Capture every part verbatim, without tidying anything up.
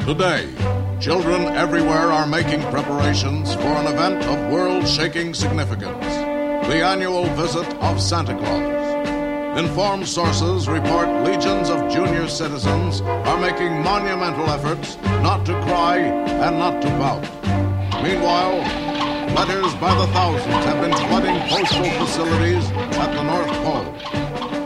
Today, children everywhere are making preparations for an event of world-shaking significance, the annual visit of Santa Claus. Informed sources report legions of junior citizens are making monumental efforts not to cry and not to pout. Meanwhile, letters by the thousands have been flooding postal facilities at the North Pole.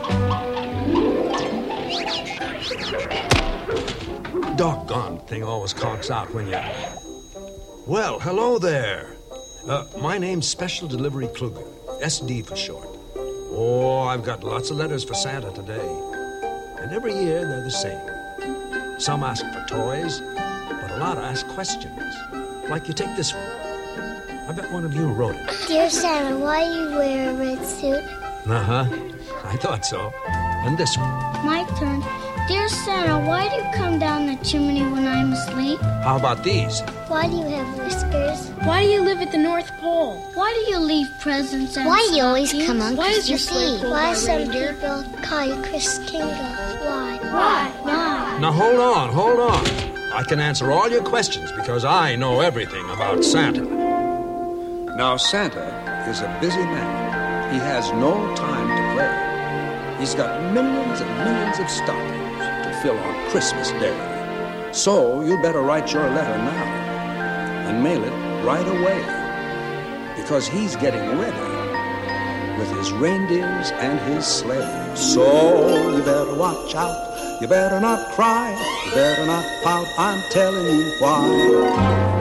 Doggone thing always conks out when you... Well, hello there. Uh, my name's Special Delivery Kluger, S D for short. Oh, I've got lots of letters for Santa today. And every year they're the same. Some ask for toys, but a lot ask questions. Like you take this one. I bet one of you wrote it. Dear Santa, why do you wear a red suit? Uh-huh. I thought so. And this one. My turn. Dear Santa, why do you come down the chimney when I'm asleep? How about these? Why do you have whiskers? Why do you live at the North Pole? Why do you leave presents and Why do you always come on Why is your Christmas sleigh Eve? pulled Why by some reindeer? people call you Chris Kingle? Why? Why? Why? Now, hold on, hold on. I can answer all your questions because I know everything about Santa. Now, Santa is a busy man. He has no time to play. He's got millions and millions of stockings to fill on Christmas Day. So you better write your letter now and mail it right away, because he's getting ready with his reindeers and his sleigh. So you better watch out. You better not cry. You better not pout. I'm telling you why.